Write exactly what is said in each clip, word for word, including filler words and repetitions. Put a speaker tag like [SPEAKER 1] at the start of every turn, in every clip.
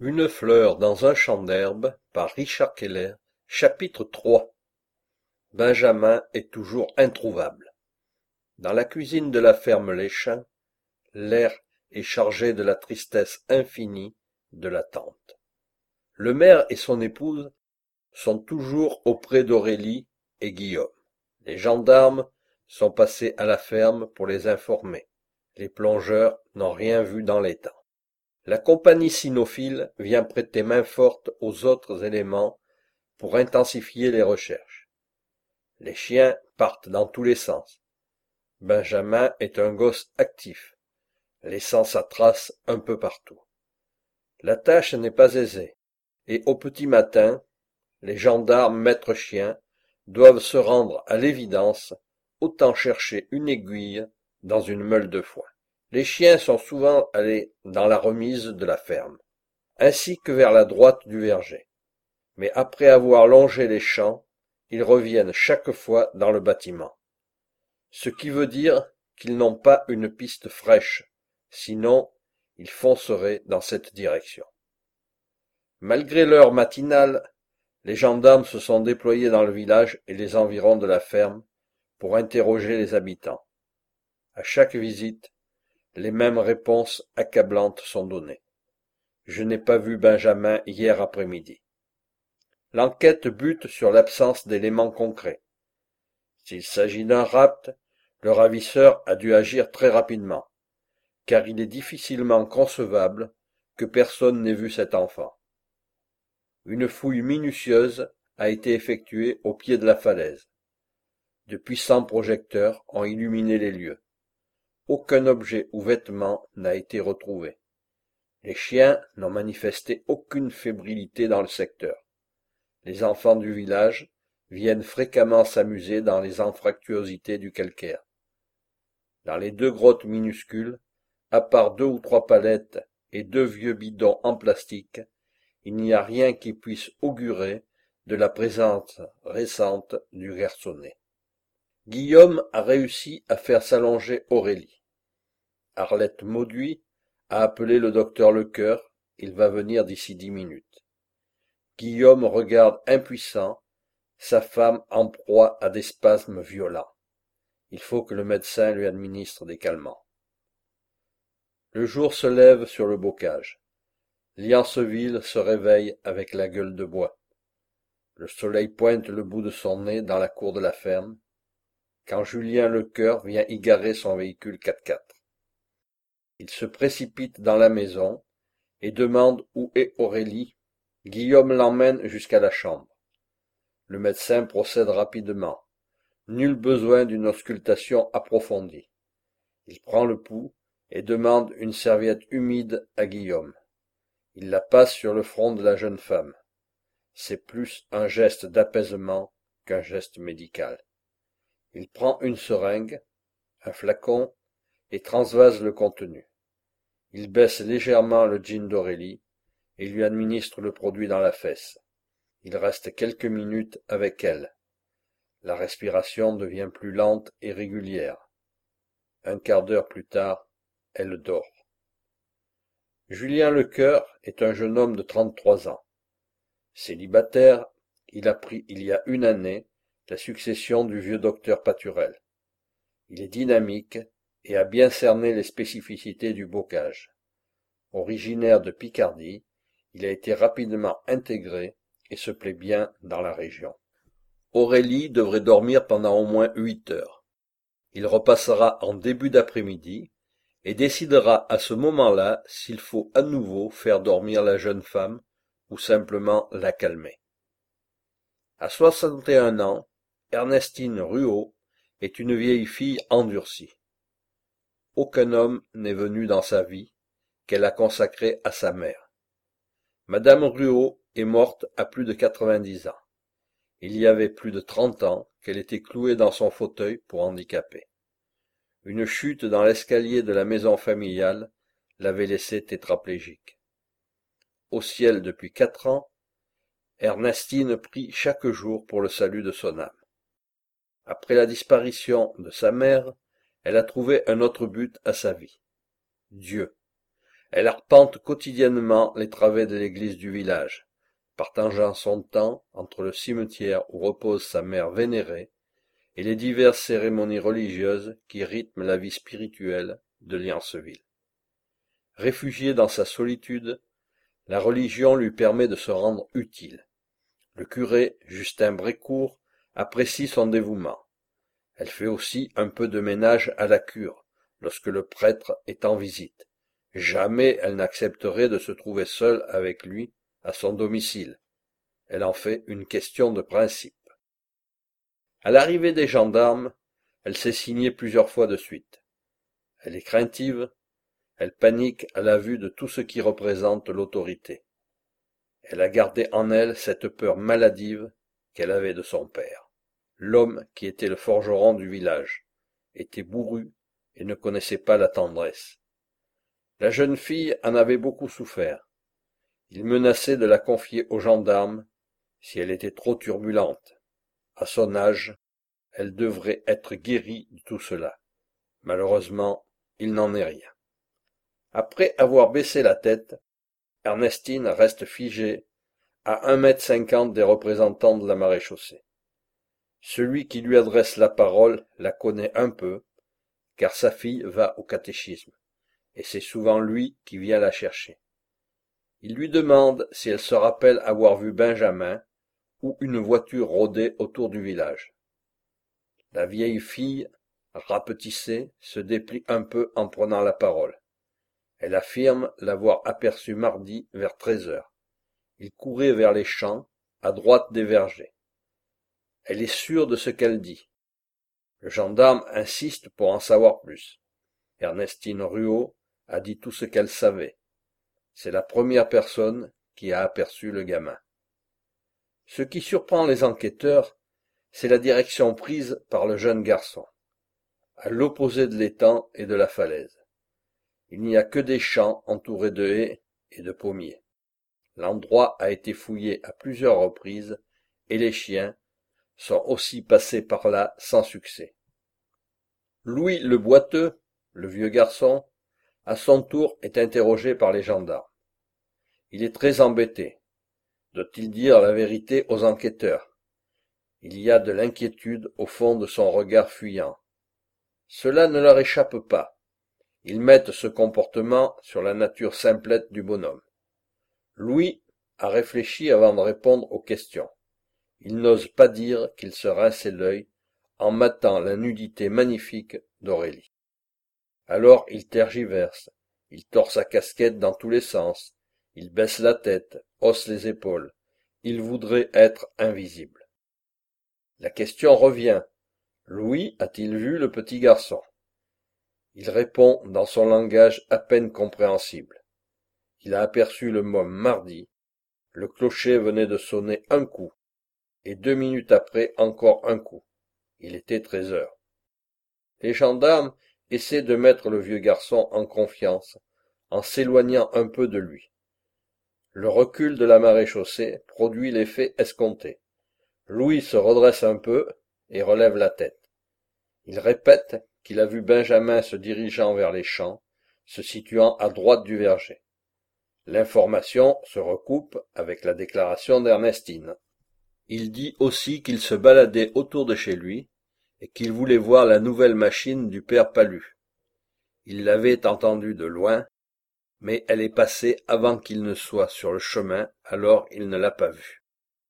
[SPEAKER 1] Une fleur dans un champ d'herbe par Richard Keller, chapitre trois. Benjamin est toujours introuvable. Dans la cuisine de la ferme Les Champs, l'air est chargé de la tristesse infinie de l'attente. Le maire et son épouse sont toujours auprès d'Aurélie et Guillaume. Les gendarmes sont passés à la ferme pour les informer. Les plongeurs n'ont rien vu dans l'étang. La compagnie cynophile vient prêter main-forte aux autres éléments pour intensifier les recherches. Les chiens partent dans tous les sens. Benjamin est un gosse actif, laissant sa trace un peu partout. La tâche n'est pas aisée, et au petit matin, les gendarmes maîtres chiens doivent se rendre à l'évidence, autant chercher une aiguille dans une meule de foin. Les chiens sont souvent allés dans la remise de la ferme, ainsi que vers la droite du verger. Mais après avoir longé les champs, ils reviennent chaque fois dans le bâtiment. Ce qui veut dire qu'ils n'ont pas une piste fraîche, sinon ils fonceraient dans cette direction. Malgré l'heure matinale, les gendarmes se sont déployés dans le village et les environs de la ferme pour interroger les habitants. À chaque visite, les mêmes réponses accablantes sont données. Je n'ai pas vu Benjamin hier après-midi. L'enquête bute sur l'absence d'éléments concrets. S'il s'agit d'un rapt, le ravisseur a dû agir très rapidement, car il est difficilement concevable que personne n'ait vu cet enfant. Une fouille minutieuse a été effectuée au pied de la falaise. De puissants projecteurs ont illuminé les lieux. Aucun objet ou vêtement n'a été retrouvé. Les chiens n'ont manifesté aucune fébrilité dans le secteur. Les enfants du village viennent fréquemment s'amuser dans les anfractuosités du calcaire. Dans les deux grottes minuscules, à part deux ou trois palettes et deux vieux bidons en plastique, il n'y a rien qui puisse augurer de la présence récente du garçonnet. Guillaume a réussi à faire s'allonger Aurélie. Arlette Mauduit a appelé le docteur Lecœur, il va venir d'ici dix minutes. Guillaume regarde impuissant, sa femme en proie à des spasmes violents. Il faut que le médecin lui administre des calmants. Le jour se lève sur le bocage. Lianceville se réveille avec la gueule de bois. Le soleil pointe le bout de son nez dans la cour de la ferme, quand Julien Lecœur vient y garer son véhicule quatre-quatre. Il se précipite dans la maison et demande où est Aurélie. Guillaume l'emmène jusqu'à la chambre. Le médecin procède rapidement. Nul besoin d'une auscultation approfondie. Il prend le pouls et demande une serviette humide à Guillaume. Il la passe sur le front de la jeune femme. C'est plus un geste d'apaisement qu'un geste médical. Il prend une seringue, un flacon, et transvase le contenu. Il baisse légèrement le jean d'Aurélie et lui administre le produit dans la fesse. Il reste quelques minutes avec elle. La respiration devient plus lente et régulière. Un quart d'heure plus tard, elle dort. Julien Lecœur est un jeune homme de trente-trois ans. Célibataire, il a pris il y a une année la succession du vieux docteur Paturel. Il est dynamique et a bien cerné les spécificités du bocage. Originaire de Picardie, il a été rapidement intégré et se plaît bien dans la région. Aurélie devrait dormir pendant au moins huit heures. Il repassera en début d'après-midi et décidera à ce moment-là s'il faut à nouveau faire dormir la jeune femme ou simplement la calmer. À soixante et un ans, Ernestine Ruot est une vieille fille endurcie. Aucun homme n'est venu dans sa vie qu'elle a consacré à sa mère. Madame Ruot est morte à plus de quatre-vingt-dix ans. Il y avait plus de trente ans qu'elle était clouée dans son fauteuil pour handicapé. Une chute dans l'escalier de la maison familiale l'avait laissée tétraplégique. Au ciel depuis quatre ans, Ernestine prie chaque jour pour le salut de son âme. Après la disparition de sa mère, elle a trouvé un autre but à sa vie. Dieu. Elle arpente quotidiennement les travées de l'église du village, partageant son temps entre le cimetière où repose sa mère vénérée et les diverses cérémonies religieuses qui rythment la vie spirituelle de Lianceville. Réfugiée dans sa solitude, la religion lui permet de se rendre utile. Le curé, Justin Brécourt, apprécie son dévouement. Elle fait aussi un peu de ménage à la cure, lorsque le prêtre est en visite. Jamais elle n'accepterait de se trouver seule avec lui à son domicile. Elle en fait une question de principe. À l'arrivée des gendarmes, elle s'est signée plusieurs fois de suite. Elle est craintive, elle panique à la vue de tout ce qui représente l'autorité. Elle a gardé en elle cette peur maladive qu'elle avait de son père. L'homme qui était le forgeron du village était bourru et ne connaissait pas la tendresse. La jeune fille en avait beaucoup souffert. Il menaçait de la confier aux gendarmes si elle était trop turbulente. À son âge, elle devrait être guérie de tout cela. Malheureusement, il n'en est rien. Après avoir baissé la tête, Ernestine reste figée à un mètre cinquante des représentants de la maréchaussée. Celui qui lui adresse la parole la connaît un peu, car sa fille va au catéchisme, et c'est souvent lui qui vient la chercher. Il lui demande si elle se rappelle avoir vu Benjamin ou une voiture rôder autour du village. La vieille fille, rapetissée, se déplie un peu en prenant la parole. Elle affirme l'avoir aperçu mardi vers treize heures. Il courait vers les champs, à droite des vergers. Elle est sûre de ce qu'elle dit. Le gendarme insiste pour en savoir plus. Ernestine Ruot a dit tout ce qu'elle savait. C'est la première personne qui a aperçu le gamin. Ce qui surprend les enquêteurs, c'est la direction prise par le jeune garçon, à l'opposé de l'étang et de la falaise. Il n'y a que des champs entourés de haies et de pommiers. L'endroit a été fouillé à plusieurs reprises et les chiens sont aussi passés par là sans succès. Louis le Boiteux, le vieux garçon, à son tour est interrogé par les gendarmes. Il est très embêté. Doit-il dire la vérité aux enquêteurs? Il y a de l'inquiétude au fond de son regard fuyant. Cela ne leur échappe pas. Ils mettent ce comportement sur la nature simplette du bonhomme. Louis a réfléchi avant de répondre aux questions. Il n'ose pas dire qu'il se rinçait l'œil en matant la nudité magnifique d'Aurélie. Alors il tergiverse, il tord sa casquette dans tous les sens, il baisse la tête, hausse les épaules. Il voudrait être invisible. La question revient. Louis a-t-il vu le petit garçon? Il répond dans son langage à peine compréhensible. Il a aperçu le môme mardi. Le clocher venait de sonner un coup, et deux minutes après encore un coup. Il était treize heures. Les gendarmes essaient de mettre le vieux garçon en confiance, en s'éloignant un peu de lui. Le recul de la maréchaussée produit l'effet escompté. Louis se redresse un peu et relève la tête. Il répète qu'il a vu Benjamin se dirigeant vers les champs, se situant à droite du verger. L'information se recoupe avec la déclaration d'Ernestine. Il dit aussi qu'il se baladait autour de chez lui et qu'il voulait voir la nouvelle machine du père Palu. Il l'avait entendue de loin, mais elle est passée avant qu'il ne soit sur le chemin, alors il ne l'a pas vue.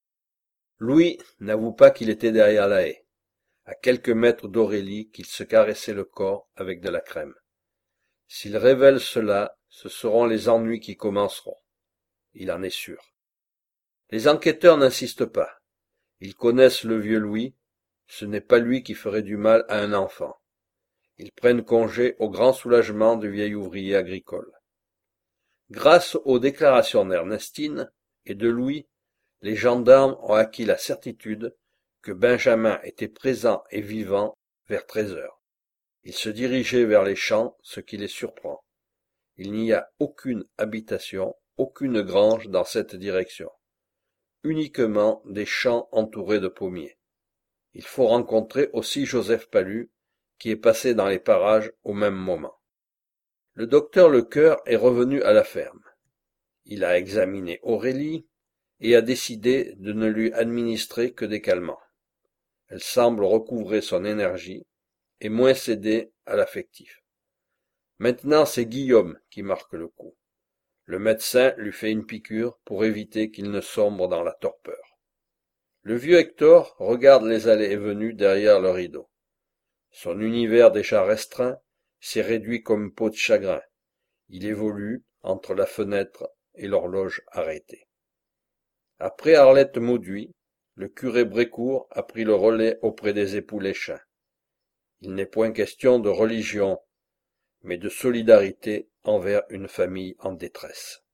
[SPEAKER 1] Louis n'avoue pas qu'il était derrière la haie, à quelques mètres d'Aurélie qu'il se caressait le corps avec de la crème. S'il révèle cela, ce seront les ennuis qui commenceront. Il en est sûr. Les enquêteurs n'insistent pas. Ils connaissent le vieux Louis, ce n'est pas lui qui ferait du mal à un enfant. Ils prennent congé au grand soulagement du vieil ouvrier agricole. Grâce aux déclarations d'Ernestine et de Louis, les gendarmes ont acquis la certitude que Benjamin était présent et vivant vers treize heures. Il se dirigeait vers les champs, ce qui les surprend. Il n'y a aucune habitation, aucune grange dans cette direction. Uniquement des champs entourés de pommiers. Il faut rencontrer aussi Joseph Palu, qui est passé dans les parages au même moment. Le docteur Lecœur est revenu à la ferme. Il a examiné Aurélie et a décidé de ne lui administrer que des calmants. Elle semble recouvrer son énergie et moins céder à l'affectif. Maintenant, c'est Guillaume qui marque le coup. Le médecin lui fait une piqûre pour éviter qu'il ne sombre dans la torpeur. Le vieux Hector regarde les allées et venues derrière le rideau. Son univers déjà restreint s'est réduit comme peau de chagrin. Il évolue entre la fenêtre et l'horloge arrêtée. Après Arlette Mauduit, le curé Brécourt a pris le relais auprès des époux Léchin. Il n'est point question de religion, mais de solidarité envers une famille en détresse.